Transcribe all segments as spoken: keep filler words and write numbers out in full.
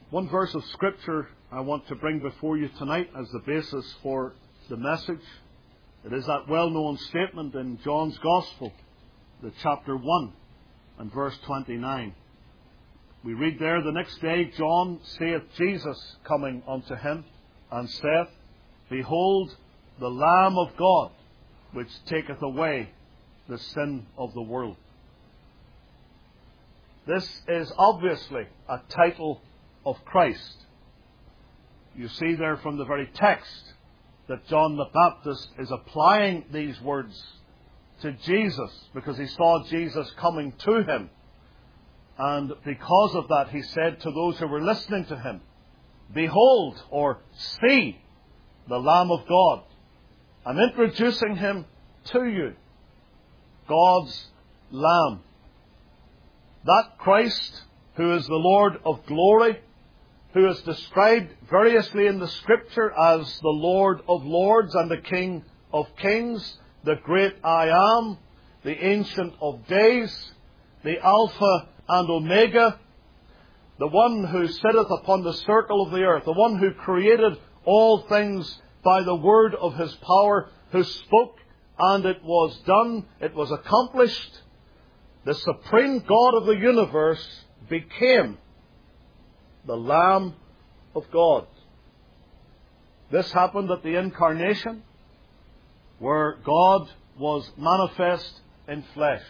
One verse of Scripture I want to bring before you tonight as the basis for the message. It is that well-known statement in John's Gospel, the chapter one and verse twenty-nine. We read there, "The next day John saith Jesus coming unto him, and saith, Behold, the Lamb of God, which taketh away the sin of the world." This is obviously a title of Christ. You see there from the very text that John the Baptist is applying these words to Jesus because he saw Jesus coming to him. And because of that, he said to those who were listening to him, "Behold," or "See, the Lamb of God." I'm introducing him to you. God's Lamb. That Christ, who is the Lord of glory, who is described variously in the Scripture as the Lord of lords and the King of kings, the great I Am, the Ancient of Days, the Alpha and Omega, the one who sitteth upon the circle of the earth, the one who created all things by the word of his power, who spoke and it was done, it was accomplished. The supreme God of the universe became the Lamb of God. This happened at the Incarnation, where God was manifest in flesh.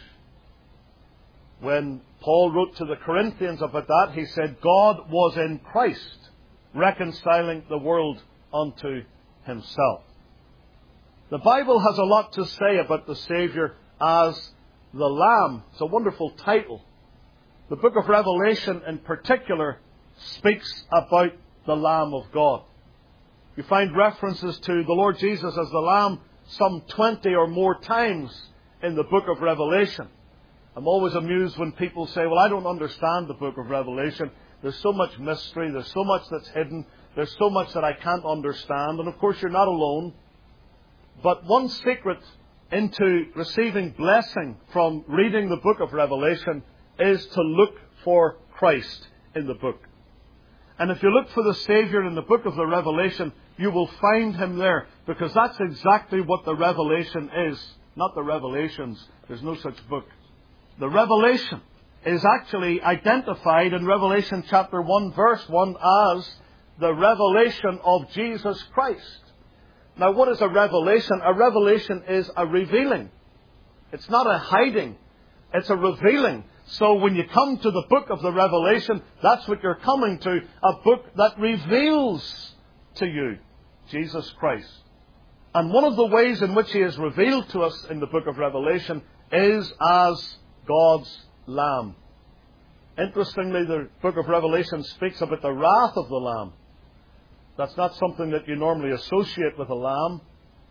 When Paul wrote to the Corinthians about that, he said, God was in Christ, reconciling the world unto himself. The Bible has a lot to say about the Saviour as the Lamb. It's a wonderful title. The book of Revelation in particular speaks about the Lamb of God. You find references to the Lord Jesus as the Lamb some twenty or more times in the book of Revelation. I'm always amused when people say, well, I don't understand the book of Revelation. There's so much mystery. There's so much that's hidden. There's so much that I can't understand. And of course, you're not alone. But one secret into receiving blessing from reading the book of Revelation is to look for Christ in the book. And if you look for the Saviour in the book of the Revelation, you will find him there, because that's exactly what the Revelation is. Not the Revelations. There's no such book. The Revelation is actually identified in Revelation chapter one, verse one, as the revelation of Jesus Christ. Now, what is a revelation? A revelation is a revealing. It's not a hiding. It's a revealing. So when you come to the book of the Revelation, that's what you're coming to. A book that reveals to you Jesus Christ. And one of the ways in which he is revealed to us in the book of Revelation is as God's Lamb. Interestingly, the book of Revelation speaks about the wrath of the Lamb. That's not something that you normally associate with a lamb.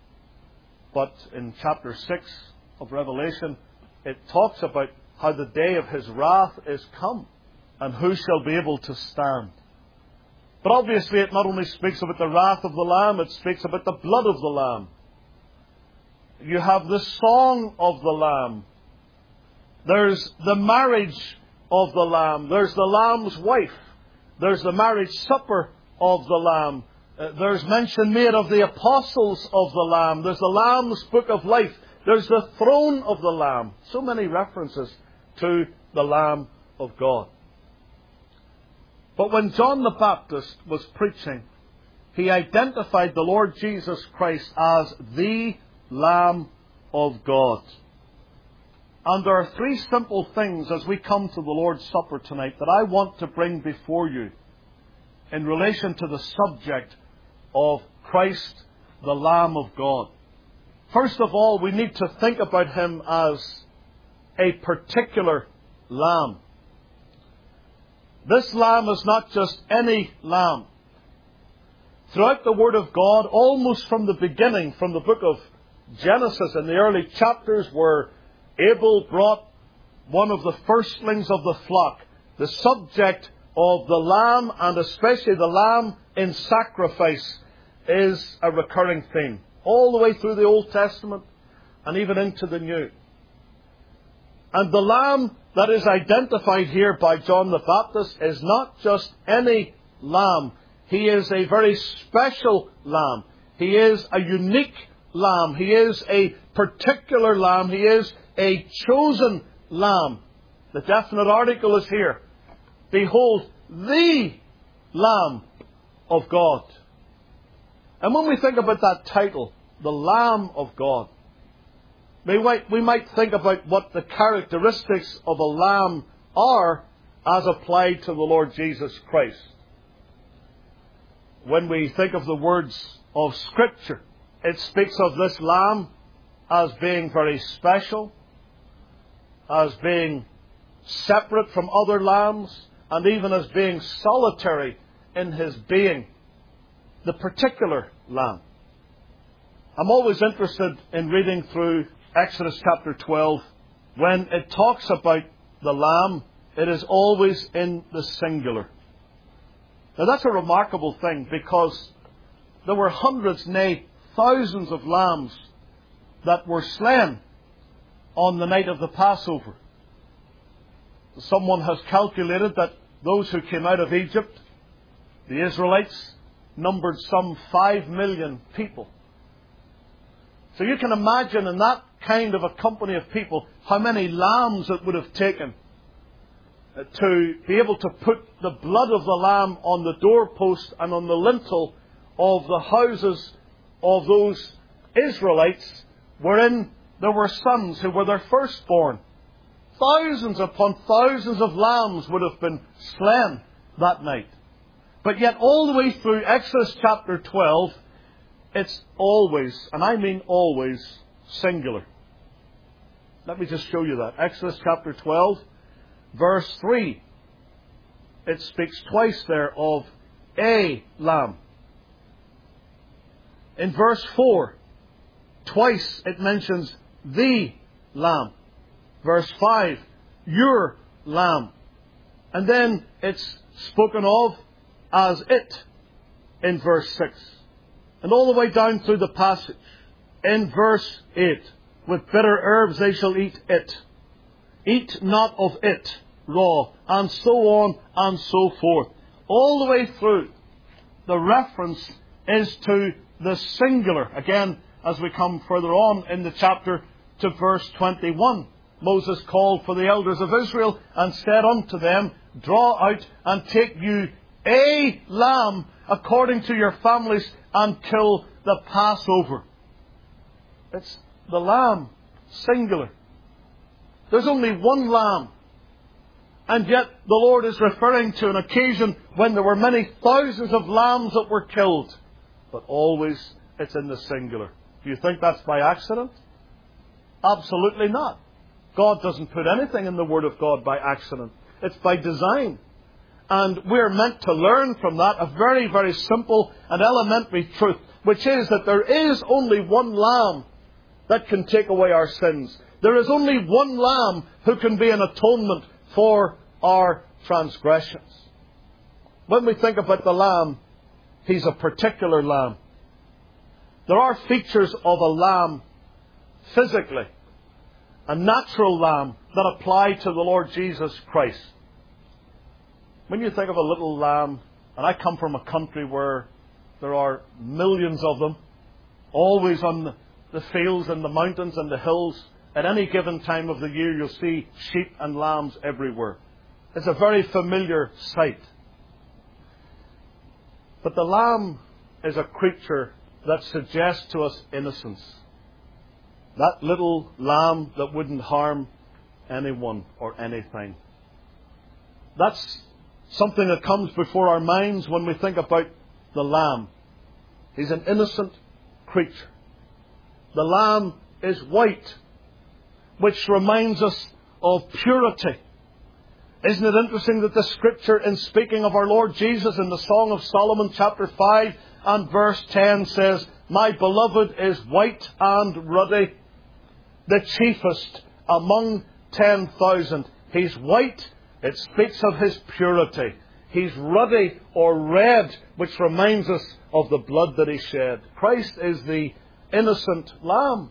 But in chapter six of Revelation, it talks about how the day of his wrath is come, and who shall be able to stand. But obviously it not only speaks about the wrath of the Lamb, it speaks about the blood of the Lamb. You have the song of the Lamb. There's the marriage of the Lamb. There's the Lamb's wife. There's the marriage supper of the Lamb. Uh, there's mention made of the apostles of the Lamb. There's the Lamb's book of life. There's the throne of the Lamb. So many references to the Lamb of God. But when John the Baptist was preaching, he identified the Lord Jesus Christ as the Lamb of God. And there are three simple things as we come to the Lord's Supper tonight that I want to bring before you in relation to the subject of Christ, the Lamb of God. First of all, we need to think about him as a particular lamb. This lamb is not just any lamb. Throughout the Word of God, almost from the beginning, from the book of Genesis in the early chapters, where Abel brought one of the firstlings of the flock, the subject of the lamb, and especially the lamb in sacrifice, is a recurring theme. All the way through the Old Testament and even into the New. And the lamb that is identified here by John the Baptist is not just any lamb. He is a very special lamb. He is a unique lamb. He is a particular lamb. He is a chosen lamb. The definite article is here. Behold, the Lamb of God. And when we think about that title, the Lamb of God, we might, we might think about what the characteristics of a lamb are as applied to the Lord Jesus Christ. When we think of the words of Scripture, it speaks of this lamb as being very special, as being separate from other lambs, and even as being solitary in his being, the particular lamb. I'm always interested in reading through Exodus chapter twelve. When it talks about the lamb, it is always in the singular. Now that's a remarkable thing, because there were hundreds, nay, thousands of lambs that were slain on the night of the Passover. Someone has calculated that those who came out of Egypt, the Israelites, numbered some five million people. So you can imagine in that kind of a company of people how many lambs it would have taken to be able to put the blood of the lamb on the doorpost and on the lintel of the houses of those Israelites, wherein there were sons who were their firstborn. Thousands upon thousands of lambs would have been slain that night. But yet all the way through Exodus chapter twelve, it's always, and I mean always, singular. Let me just show you that. Exodus chapter twelve, verse three. It speaks twice there of a lamb. In verse four, twice it mentions the lamb. Verse five, your lamb. And then it's spoken of as it in verse six. And all the way down through the passage, in verse eight, with bitter herbs they shall eat it. Eat not of it raw, and so on and so forth. All the way through, the reference is to the singular. Again, as we come further on in the chapter to verse twenty-one, Moses called for the elders of Israel and said unto them, draw out and take you a lamb according to your families and kill the Passover. It's the lamb, singular. There's only one lamb. And yet the Lord is referring to an occasion when there were many thousands of lambs that were killed. But always it's in the singular. Do you think that's by accident? Absolutely not. God doesn't put anything in the Word of God by accident. It's by design. And we're meant to learn from that a very, very simple and elementary truth, which is that there is only one lamb that can take away our sins. There is only one lamb who can be an atonement for our transgressions. When we think about the lamb, he's a particular lamb. There are features of a lamb physically, a natural lamb, that apply to the Lord Jesus Christ. When you think of a little lamb, and I come from a country where there are millions of them, always on the, the fields and the mountains and the hills, at any given time of the year you'll see sheep and lambs everywhere. It's a very familiar sight. But the lamb is a creature that suggests to us innocence. That little lamb that wouldn't harm anyone or anything. That's something that comes before our minds when we think about the lamb. He's an innocent creature. The lamb is white, which reminds us of purity. Isn't it interesting that the Scripture, in speaking of our Lord Jesus in the Song of Solomon, chapter five and verse ten, says, my beloved is white and ruddy, the chiefest among ten thousand. He's white. It speaks of his purity. He's ruddy or red, which reminds us of the blood that he shed. Christ is the innocent lamb.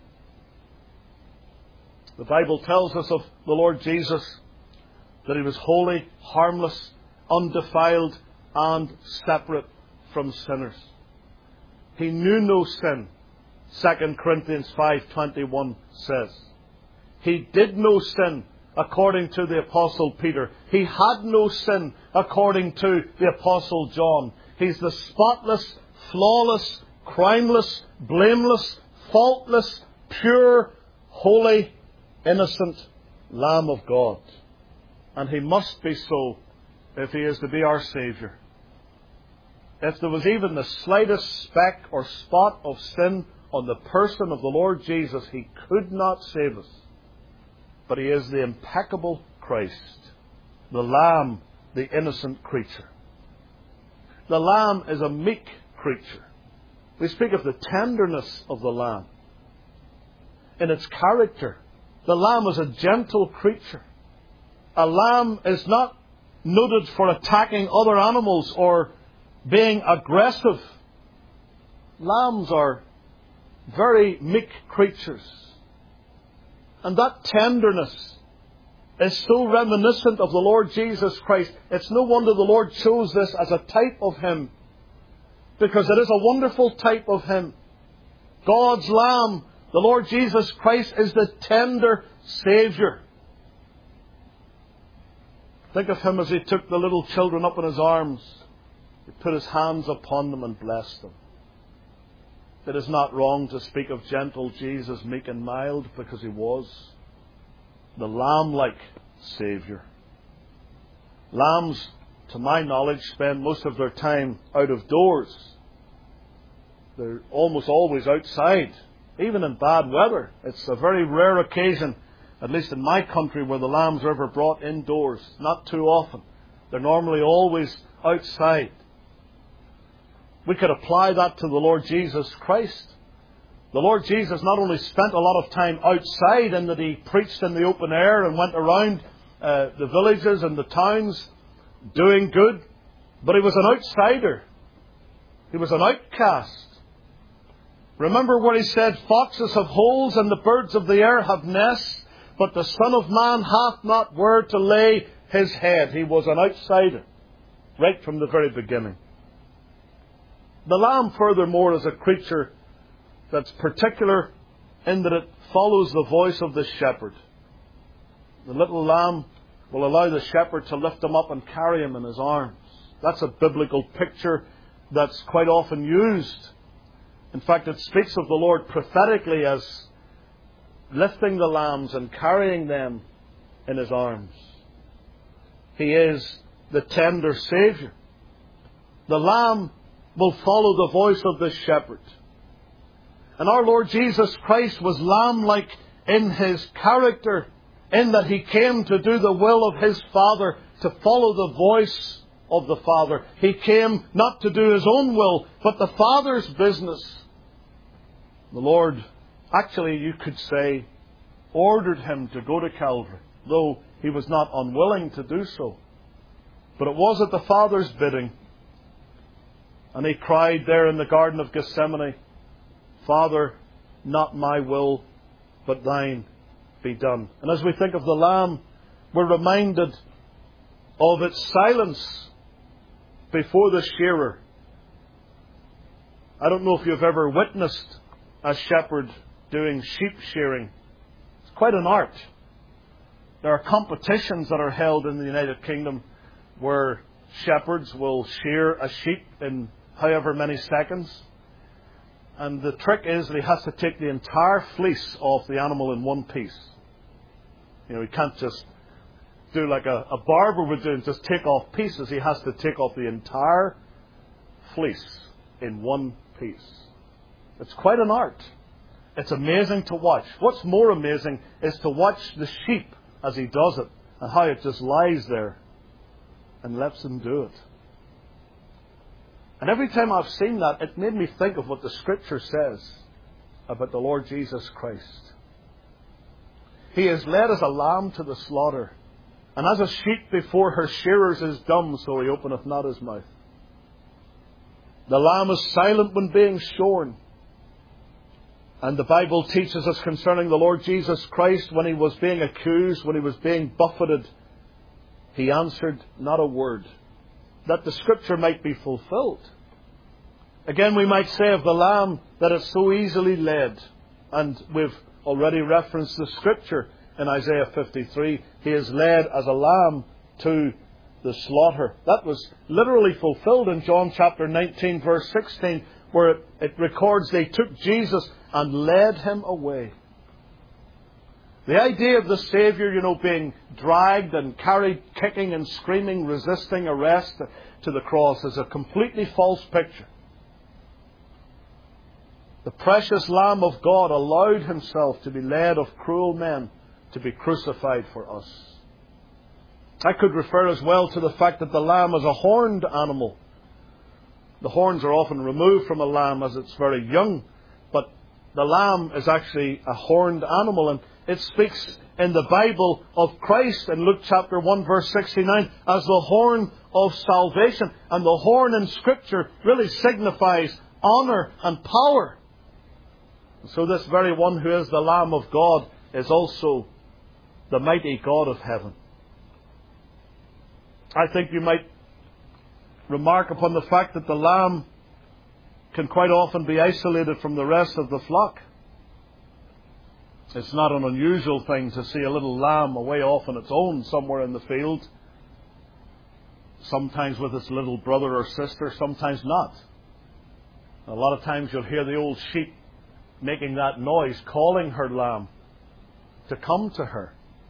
The Bible tells us of the Lord Jesus that he was holy, harmless, undefiled, and separate from sinners. He knew no sin, Second Corinthians five twenty-one says. He did no sin, according to the Apostle Peter. He had no sin, according to the Apostle John. He's the spotless, flawless, crimeless, blameless, faultless, pure, holy, innocent Lamb of God. And He must be so if He is to be our Saviour. If there was even the slightest speck or spot of sin on the person of the Lord Jesus, He could not save us. But He is the impeccable Christ, the Lamb, the innocent creature. The Lamb is a meek creature. We speak of the tenderness of the Lamb. In its character, the Lamb is a gentle creature. A lamb is not noted for attacking other animals or being aggressive. Lambs are very meek creatures. And that tenderness is so reminiscent of the Lord Jesus Christ. It's no wonder the Lord chose this as a type of Him, because it is a wonderful type of Him. God's Lamb, the Lord Jesus Christ, is the tender Saviour. Think of Him as He took the little children up in His arms. He put His hands upon them and blessed them. It is not wrong to speak of gentle Jesus, meek and mild, because He was the lamb-like Saviour. Lambs, to my knowledge, spend most of their time out of doors. They're almost always outside, even in bad weather. It's a very rare occasion, at least in my country, where the lambs are ever brought indoors. Not too often. They're normally always outside. We could apply that to the Lord Jesus Christ. The Lord Jesus not only spent a lot of time outside in that He preached in the open air and went around uh, the villages and the towns doing good, but He was an outsider. He was an outcast. Remember what He said, foxes have holes and the birds of the air have nests, but the Son of Man hath not where to lay His head. He was an outsider right from the very beginning. The lamb, furthermore, is a creature that's particular in that it follows the voice of the shepherd. The little lamb will allow the shepherd to lift him up and carry him in his arms. That's a biblical picture that's quite often used. In fact, it speaks of the Lord prophetically as lifting the lambs and carrying them in His arms. He is the tender Saviour. The lamb will follow the voice of the shepherd. And our Lord Jesus Christ was lamb-like in His character, in that He came to do the will of His Father, to follow the voice of the Father. He came not to do His own will, but the Father's business. The Lord, actually you could say, ordered Him to go to Calvary, though He was not unwilling to do so. But it was at the Father's bidding. And He cried there in the Garden of Gethsemane, Father, not my will, but Thine be done. And as we think of the Lamb, we're reminded of its silence before the shearer. I don't know if you've ever witnessed a shepherd doing sheep shearing. It's quite an art. There are competitions that are held in the United Kingdom where shepherds will shear a sheep in however many seconds. And the trick is that he has to take the entire fleece off the animal in one piece. You know, he can't just do like a, a barber would do and just take off pieces. He has to take off the entire fleece in one piece. It's quite an art. It's amazing to watch. What's more amazing is to watch the sheep as he does it and how it just lies there and lets him do it. And every time I've seen that, it made me think of what the Scripture says about the Lord Jesus Christ. He is led as a lamb to the slaughter, and as a sheep before her shearers is dumb, so He openeth not His mouth. The lamb is silent when being shorn. And the Bible teaches us concerning the Lord Jesus Christ, when He was being accused, when He was being buffeted, He answered not a word. that the Scripture might be fulfilled. Again, we might say of the Lamb that it's so easily led. And we've already referenced the Scripture in Isaiah fifty-three. He is led as a lamb to the slaughter. That was literally fulfilled in John chapter nineteen, verse sixteen, where it, it records they took Jesus and led him away. The idea of the Saviour, you know, being dragged and carried, kicking and screaming, resisting arrest to the cross is a completely false picture. The precious Lamb of God allowed himself to be led of cruel men to be crucified for us. I could refer as well to the fact that the lamb is a horned animal. The horns are often removed from a lamb as it's very young, but the lamb is actually a horned animal, and it speaks in the Bible of Christ in Luke chapter one verse sixty-nine as the horn of salvation. And the horn in Scripture really signifies honour and power. So this very one who is the Lamb of God is also the mighty God of heaven. I think you might remark upon the fact that the lamb can quite often be isolated from the rest of the flock. It's not an unusual thing to see a little lamb away off on its own somewhere in the field. Sometimes with its little brother or sister, sometimes not. A lot of times you'll hear the old sheep making that noise, calling her lamb to come to her.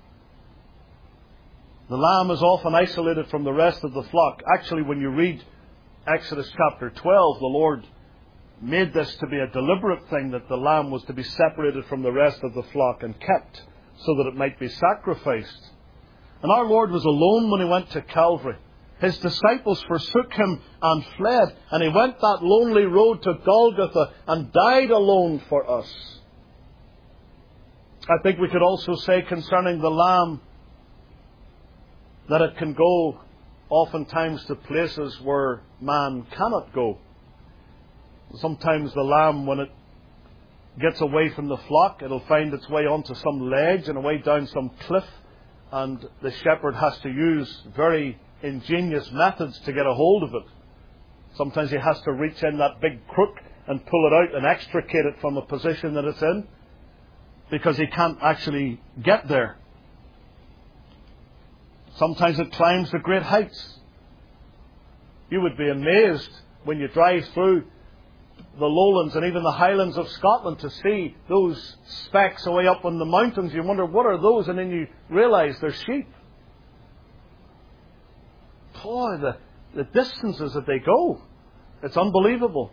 The lamb is often isolated from the rest of the flock. Actually, when you read Exodus chapter twelve, the Lord made this to be a deliberate thing, that the lamb was to be separated from the rest of the flock and kept so that it might be sacrificed. And our Lord was alone when he went to Calvary. His disciples forsook him and fled, and he went that lonely road to Golgotha and died alone for us. I think we could also say concerning the lamb that it can go oftentimes to places where man cannot go. Sometimes the lamb, when it gets away from the flock, it'll find its way onto some ledge and away down some cliff, and the shepherd has to use very ingenious methods to get a hold of it. Sometimes he has to reach in that big crook and pull it out and extricate it from a position that it's in, because he can't actually get there. Sometimes it climbs to great heights. You would be amazed when you drive through the lowlands and even the highlands of Scotland to see those specks away up on the mountains. You wonder, what are those? And then you realise they're sheep. Boy, the, the distances that they go. It's unbelievable.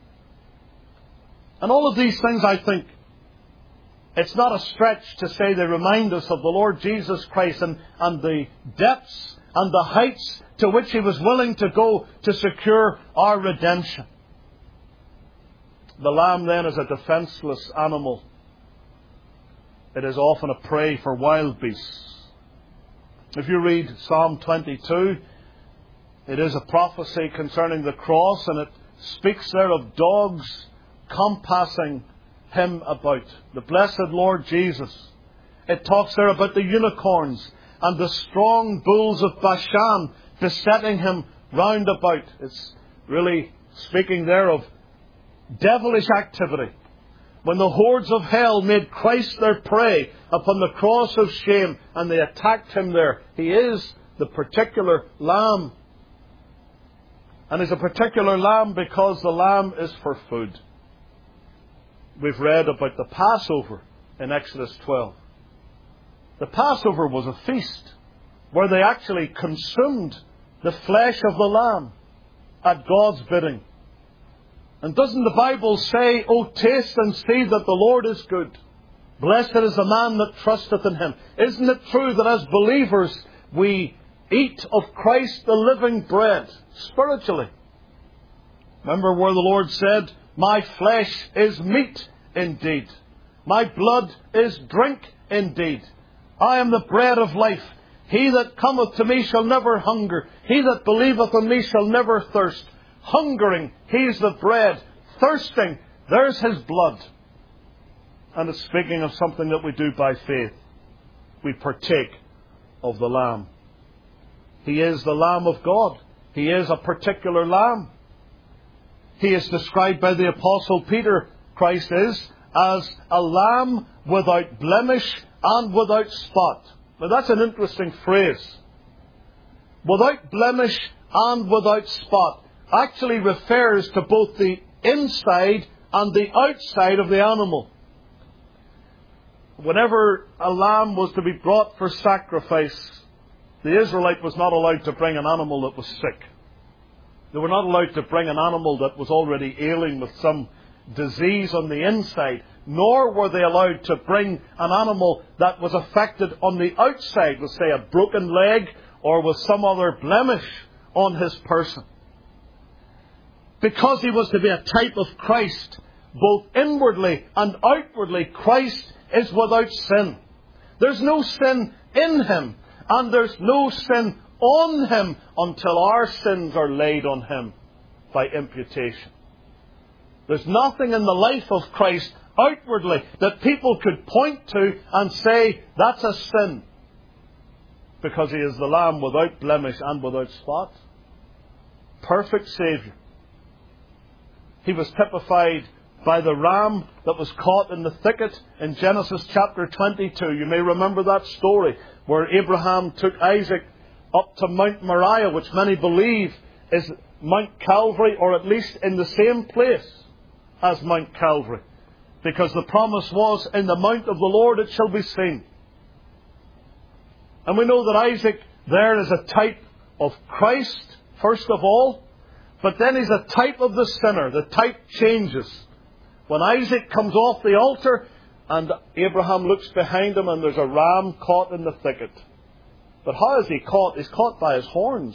And all of these things, I think, it's not a stretch to say they remind us of the Lord Jesus Christ and, and the depths and the heights to which He was willing to go to secure our redemption. The lamb then is a defenseless animal. It is often a prey for wild beasts. If you read Psalm twenty-two, it is a prophecy concerning the cross, and it speaks there of dogs compassing Him about. The blessed Lord Jesus. It talks there about the unicorns and the strong bulls of Bashan besetting Him round about. It's really speaking there of devilish activity. When the hordes of hell made Christ their prey upon the cross of shame and they attacked Him there, He is the particular lamb. And He's a particular lamb because the lamb is for food. We've read about the Passover in Exodus twelve. The Passover was a feast where they actually consumed the flesh of the lamb at God's bidding. And doesn't the Bible say, "O taste and see that the Lord is good. Blessed is the man that trusteth in Him." Isn't it true that as believers we eat of Christ the living bread spiritually? Remember where the Lord said, "My flesh is meat indeed. My blood is drink indeed. I am the bread of life. He that cometh to me shall never hunger. He that believeth on me shall never thirst." Hungering, He's the bread. Thirsting, there's His blood. And it's speaking of something that we do by faith. We partake of the Lamb. He is the Lamb of God. He is a particular lamb. He is described by the Apostle Peter, Christ is, as a lamb without blemish and without spot. Now that's an interesting phrase. Without blemish and without spot actually refers to both the inside and the outside of the animal. Whenever a lamb was to be brought for sacrifice, the Israelite was not allowed to bring an animal that was sick. They were not allowed to bring an animal that was already ailing with some disease on the inside, nor were they allowed to bring an animal that was affected on the outside, with, say, a broken leg or with some other blemish on his person. Because he was to be a type of Christ, both inwardly and outwardly, Christ is without sin. There's no sin in him, and there's no sin on him until our sins are laid on him by imputation. There's nothing in the life of Christ outwardly that people could point to and say, that's a sin. Because he is the Lamb without blemish and without spot. Perfect Saviour. He was typified by the ram that was caught in the thicket in Genesis chapter twenty-two. You may remember that story where Abraham took Isaac up to Mount Moriah, which many believe is Mount Calvary, or at least in the same place as Mount Calvary. Because the promise was, in the mount of the Lord it shall be seen. And we know that Isaac there is a type of Christ, first of all. But then he's a type of the sinner. The type changes. When Isaac comes off the altar and Abraham looks behind him and there's a ram caught in the thicket. But how is he caught? He's caught by his horns.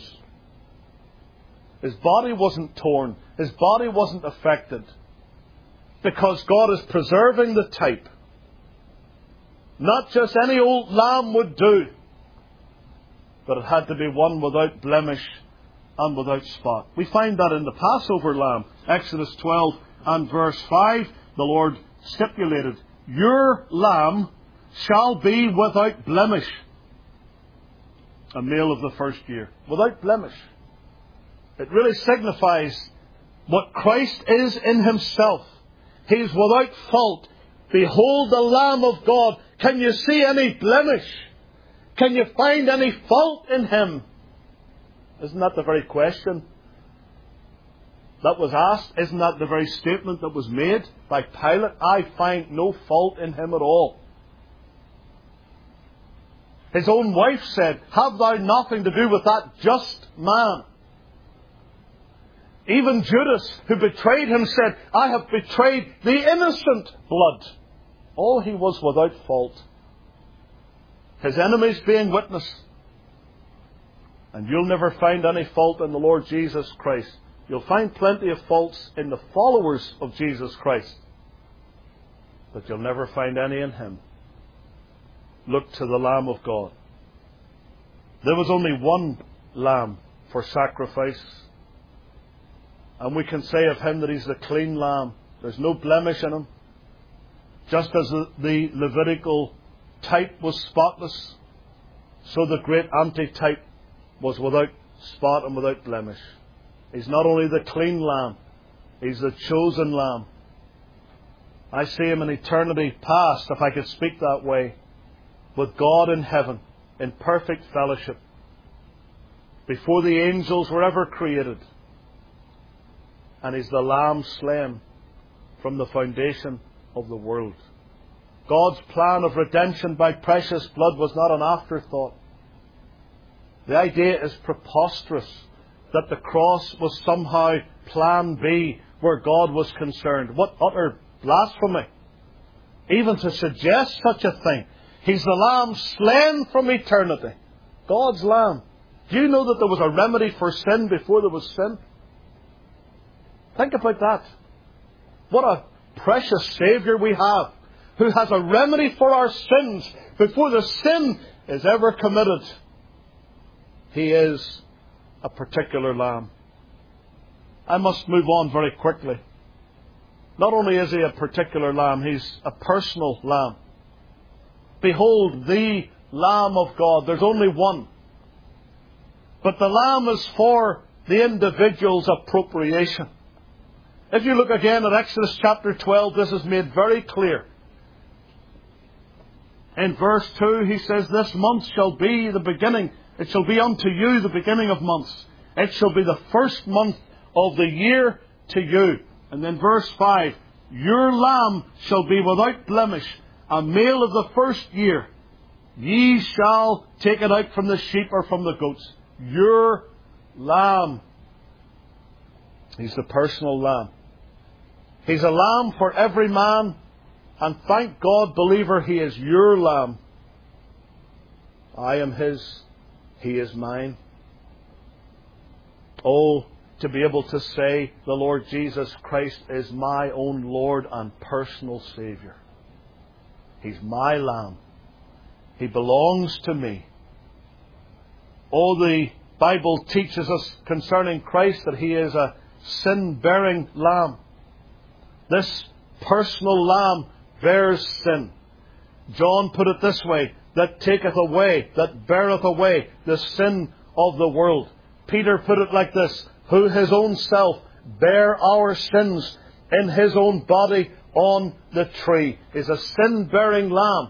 His body wasn't torn. His body wasn't affected. Because God is preserving the type. Not just any old lamb would do. But it had to be one without blemish and without spot. We find that in the Passover lamb. Exodus twelve and verse five. The Lord stipulated, your lamb shall be without blemish. A male of the first year. Without blemish. It really signifies what Christ is in himself. He is without fault. Behold the Lamb of God. Can you see any blemish? Can you find any fault in him? Isn't that the very question that was asked? Isn't that the very statement that was made by Pilate? I find no fault in him at all. His own wife said, have thou nothing to do with that just man? Even Judas, who betrayed him, said, I have betrayed the innocent blood. All he was without fault. His enemies being witness. And you'll never find any fault in the Lord Jesus Christ. You'll find plenty of faults in the followers of Jesus Christ. But you'll never find any in him. Look to the Lamb of God. There was only one lamb for sacrifice. And we can say of him that he's the clean lamb. There's no blemish in him. Just as the, the Levitical type was spotless, so the great antitype was without spot and without blemish. He's not only the clean lamb, he's the chosen lamb. I see him in eternity past, if I could speak that way, with God in heaven, in perfect fellowship, before the angels were ever created. And he's the lamb slain from the foundation of the world. God's plan of redemption by precious blood was not an afterthought. The idea is preposterous that the cross was somehow plan B where God was concerned. What utter blasphemy. Even to suggest such a thing. He's the lamb slain from eternity. God's lamb. Do you know that there was a remedy for sin before there was sin? Think about that. What a precious Saviour we have, who has a remedy for our sins before the sin is ever committed. He is a particular lamb. I must move on very quickly. Not only is he a particular lamb, he's a personal lamb. Behold, the Lamb of God. There's only one. But the lamb is for the individual's appropriation. If you look again at Exodus chapter twelve, this is made very clear. In verse two, he says, "This month shall be the beginning. It shall be unto you the beginning of months. It shall be the first month of the year to you." And then verse five, "Your lamb shall be without blemish, a male of the first year. Ye shall take it out from the sheep or from the goats." Your lamb. He's the personal lamb. He's a lamb for every man. And thank God, believer, He is your lamb. I am His. He is mine. Oh, to be able to say the Lord Jesus Christ is my own Lord and personal Saviour. He's my lamb. He belongs to me. Oh, the Bible teaches us concerning Christ that He is a sin-bearing lamb. This personal lamb bears sin. John put it this way, "that taketh away, that beareth away the sin of the world." Peter put it like this, "who His own self bare our sins in His own body on the tree." Is a sin-bearing lamb.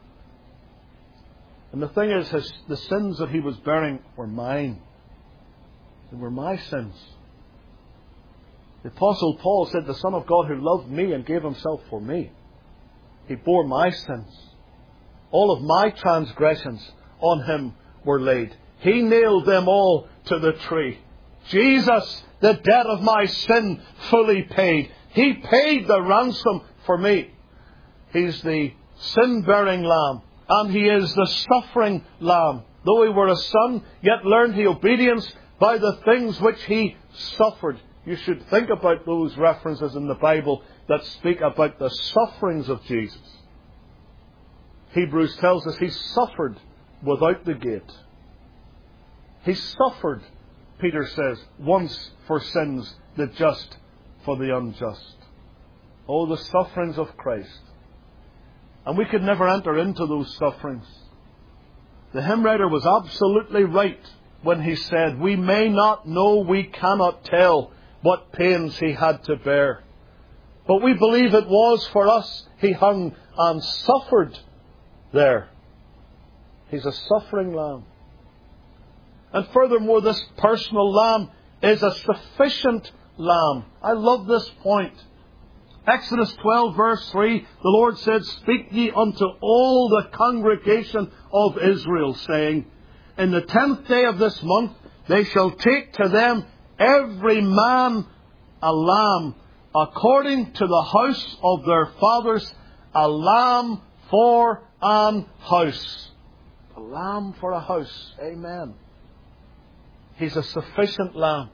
And the thing is, his, the sins that He was bearing were mine. They were my sins. The Apostle Paul said, "The Son of God who loved me and gave Himself for me." He bore my sins. All of my transgressions on Him were laid. He nailed them all to the tree. Jesus, the debt of my sin, fully paid. He paid the ransom for me. He's the sin-bearing lamb. And He is the suffering lamb. Though He were a son, yet learned He obedience by the things which He suffered. You should think about those references in the Bible that speak about the sufferings of Jesus. Hebrews tells us He suffered without the gate. He suffered, Peter says, once for sins, the just for the unjust. Oh, the sufferings of Christ. And we could never enter into those sufferings. The hymn writer was absolutely right when he said, "We may not know, we cannot tell what pains He had to bear. But we believe it was for us He hung and suffered there." He's a suffering lamb. And furthermore, this personal lamb is a sufficient lamb. I love this point. Exodus twelve verse three, the Lord said, "Speak ye unto all the congregation of Israel, saying, In the tenth day of this month they shall take to them every man a lamb, according to the house of their fathers, a lamb for an house." A lamb for a house. Amen. He's a sufficient lamb.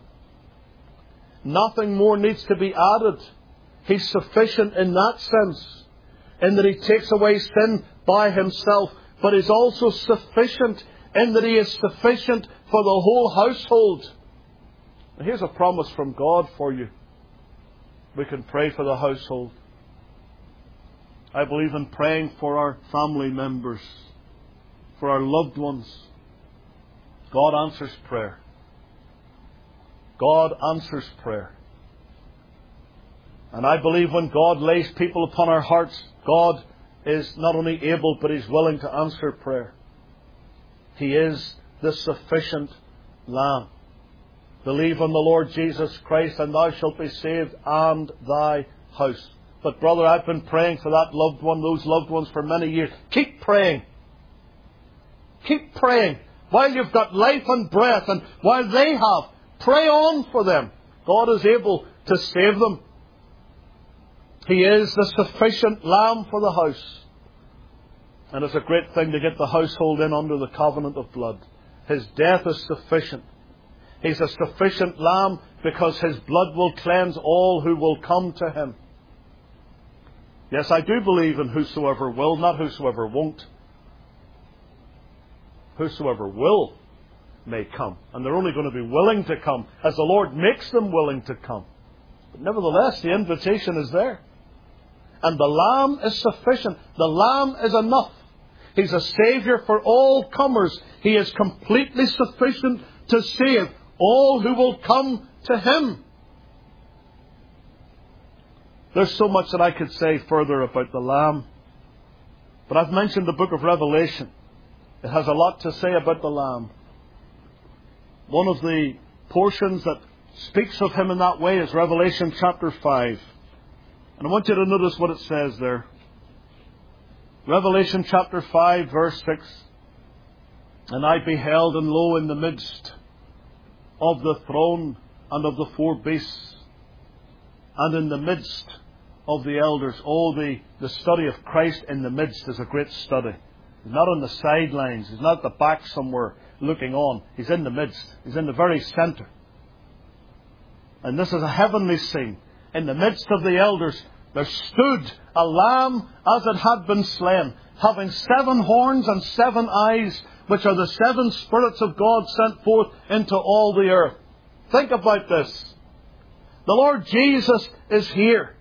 Nothing more needs to be added. He's sufficient in that sense, in that He takes away sin by Himself, but He's also sufficient in that He is sufficient for the whole household. And here's a promise from God for you. We can pray for the household. I believe in praying for our family members, for our loved ones. God answers prayer. God answers prayer. And I believe when God lays people upon our hearts, God is not only able, but He's willing to answer prayer. He is the sufficient lamb. Believe on the Lord Jesus Christ, and thou shalt be saved, and thy house. But brother, I've been praying for that loved one, those loved ones for many years. Keep praying. Keep praying. While you've got life and breath, and while they have, pray on for them. God is able to save them. He is the sufficient lamb for the house. And it's a great thing to get the household in under the covenant of blood. His death is sufficient. He's a sufficient lamb because His blood will cleanse all who will come to Him. Yes, I do believe in whosoever will, not whosoever won't. Whosoever will may come. And they're only going to be willing to come as the Lord makes them willing to come. But nevertheless, the invitation is there. And the Lamb is sufficient. The Lamb is enough. He's a Saviour for all comers. He is completely sufficient to save all who will come to Him. There's so much that I could say further about the Lamb. But I've mentioned the book of Revelation. It has a lot to say about the Lamb. One of the portions that speaks of Him in that way is Revelation chapter five. And I want you to notice what it says there. Revelation chapter five, verse six. And I beheld, and lo, in the midst of the throne and of the four beasts, and in the midst of the elders. Oh, the, the study of Christ in the midst is a great study. He's not on the sidelines. He's not at the back somewhere looking on. He's in the midst. He's in the very centre. And this is a heavenly scene. In the midst of the elders, there stood a lamb as it had been slain, having seven horns and seven eyes, which are the seven spirits of God sent forth into all the earth. Think about this. The Lord Jesus is here.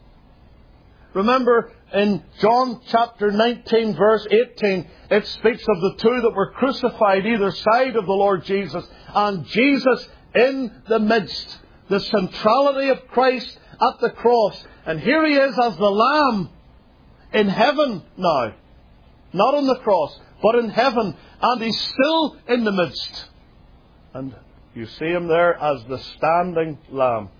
Remember in John chapter nineteen, verse eighteen, it speaks of the two that were crucified either side of the Lord Jesus, and Jesus in the midst. The centrality of Christ at the cross. And here He is as the Lamb in heaven now. Not on the cross, but in heaven. And He's still in the midst. And you see Him there as the standing Lamb.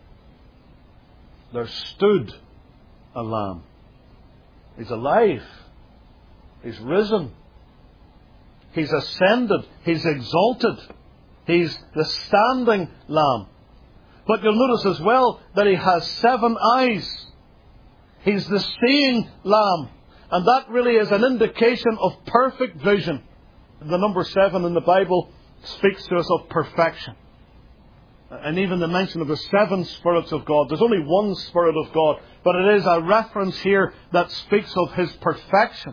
There stood a Lamb. He's alive. He's risen. He's ascended. He's exalted. He's the standing Lamb. But you'll notice as well that He has seven eyes. He's the seeing Lamb. And that really is an indication of perfect vision. The number seven in the Bible speaks to us of perfection. And even the mention of the seven spirits of God. There's only one Spirit of God. But it is a reference here that speaks of His perfection.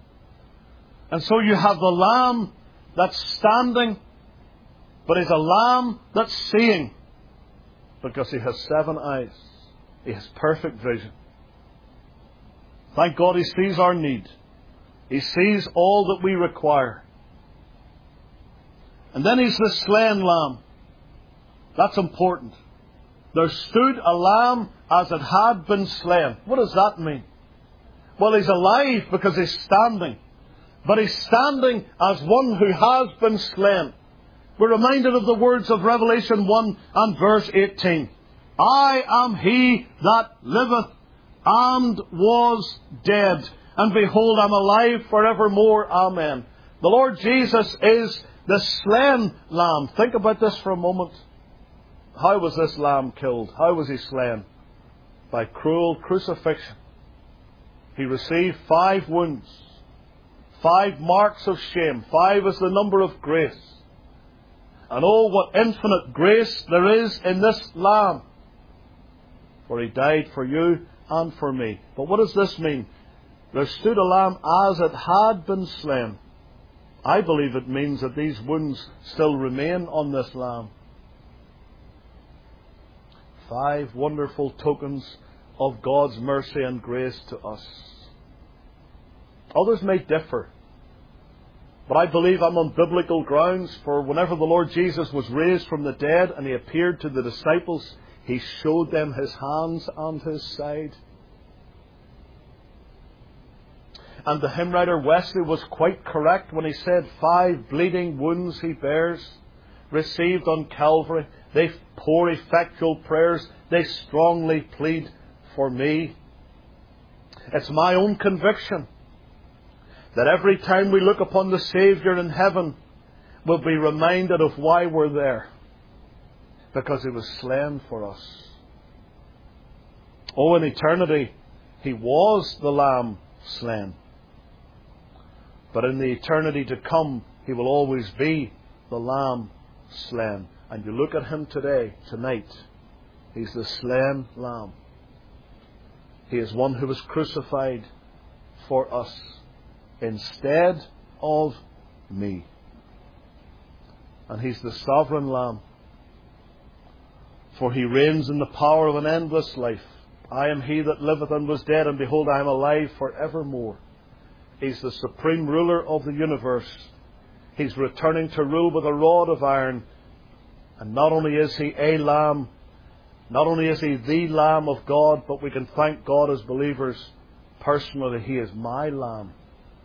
And so you have the Lamb that's standing, but He's a Lamb that's seeing. Because He has seven eyes. He has perfect vision. Thank God He sees our need. He sees all that we require. And then He's the slain Lamb. That's important. There stood a Lamb as it had been slain. What does that mean? Well, He's alive because He's standing. But He's standing as one who has been slain. We're reminded of the words of Revelation one and verse eighteen. I am He that liveth and was dead. And behold, I'm alive forevermore. Amen. The Lord Jesus is the slain Lamb. Think about this for a moment. How was this Lamb killed? How was He slain? By cruel crucifixion. He received five wounds. Five marks of shame. Five is the number of grace. And oh, what infinite grace there is in this Lamb. For He died for you and for me. But what does this mean? There stood a Lamb as it had been slain. I believe it means that these wounds still remain on this Lamb. Five wonderful tokens of God's mercy and grace to us. Others may differ. But I believe I'm on biblical grounds, for whenever the Lord Jesus was raised from the dead and He appeared to the disciples, He showed them His hands and His side. And the hymn writer Wesley was quite correct when he said, five bleeding wounds He bears, received on Calvary. They pour effectual prayers. They strongly plead for me. It's my own conviction that every time we look upon the Saviour in heaven, we'll be reminded of why we're there. Because He was slain for us. Oh, in eternity, He was the Lamb slain. But in the eternity to come, He will always be the Lamb slain. And you look at Him today, tonight, He's the slain Lamb. He is one who was crucified for us instead of me. And He's the sovereign Lamb. For He reigns in the power of an endless life. I am He that liveth and was dead, and behold, I am alive forevermore. He's the supreme ruler of the universe. He's returning to rule with a rod of iron. And not only is He a Lamb, not only is He the Lamb of God, but we can thank God as believers personally, He is my Lamb.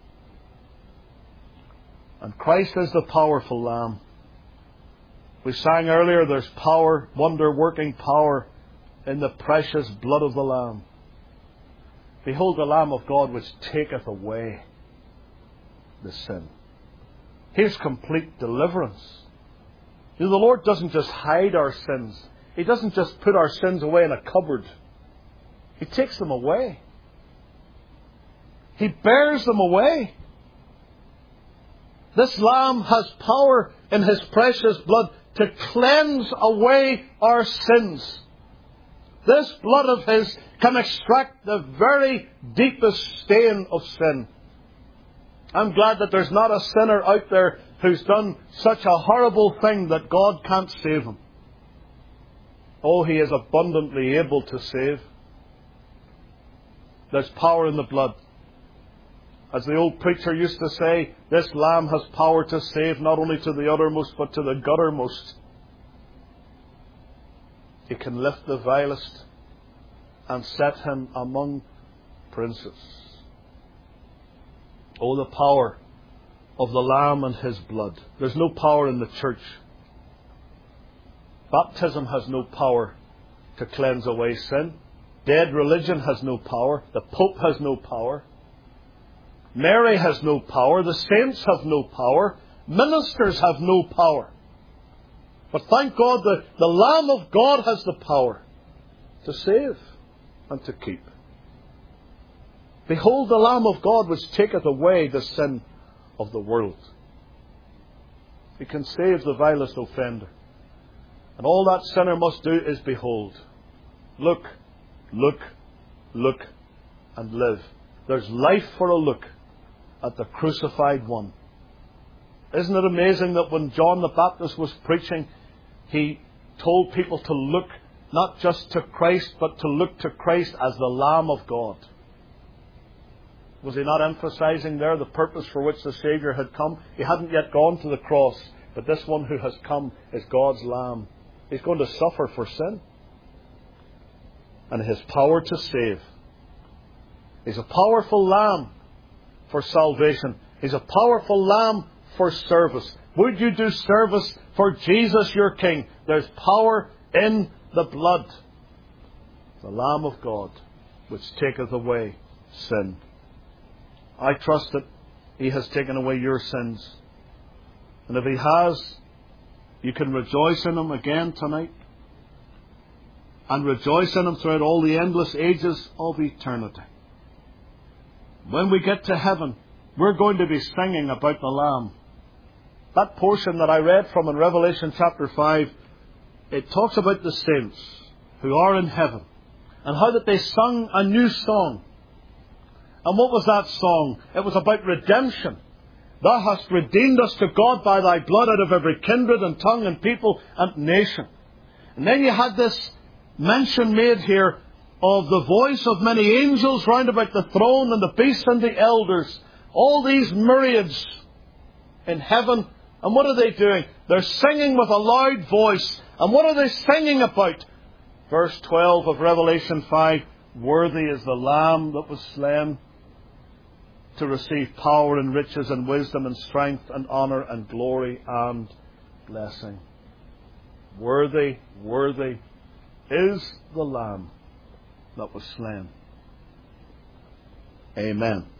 And Christ is the powerful Lamb. We sang earlier, there's power, wonder-working power in the precious blood of the Lamb. Behold the Lamb of God which taketh away the sin. Here's complete deliverance. You know, the Lord doesn't just hide our sins. He doesn't just put our sins away in a cupboard. He takes them away. He bears them away. This Lamb has power in His precious blood to cleanse away our sins. This blood of His can extract the very deepest stain of sin. I'm glad that there's not a sinner out there who's done such a horrible thing that God can't save him. Oh, He is abundantly able to save. There's power in the blood. As the old preacher used to say, this Lamb has power to save not only to the uttermost but to the guttermost. He can lift the vilest and set him among princes. Oh, the power of the Lamb and His blood. There's no power in the church. Baptism has no power to cleanse away sin. Dead religion has no power. The Pope has no power. Mary has no power. The saints have no power. Ministers have no power. But thank God that the Lamb of God has the power to save and to keep. Behold the Lamb of God which taketh away the sin of the world. He can save the vilest offender. And all that sinner must do is behold. Look, look, look, and live. There's life for a look at the crucified one. Isn't it amazing that when John the Baptist was preaching, he told people to look not just to Christ, but to look to Christ as the Lamb of God? Was he not emphasizing there the purpose for which the Saviour had come? He hadn't yet gone to the cross, but this one who has come is God's Lamb. He's going to suffer for sin. And His power to save. He's a powerful Lamb for salvation. He's a powerful Lamb for service. Would you do service for Jesus your King? There's power in the blood. The Lamb of God, which taketh away sin. I trust that He has taken away your sins. And if He has, you can rejoice in Him again tonight. And rejoice in Him throughout all the endless ages of eternity. When we get to heaven, we're going to be singing about the Lamb. That portion that I read from in Revelation chapter five, it talks about the saints who are in heaven and how that they sung a new song. And what was that song? It was about redemption. Thou hast redeemed us to God by Thy blood out of every kindred and tongue and people and nation. And then you had this mention made here of the voice of many angels round about the throne and the beasts and the elders. All these myriads in heaven. And what are they doing? They're singing with a loud voice. And what are they singing about? Verse twelve of Revelation five. Worthy is the Lamb that was slain to receive power and riches and wisdom and strength and honour and glory and blessing. Worthy, worthy is the Lamb that was slain. Amen.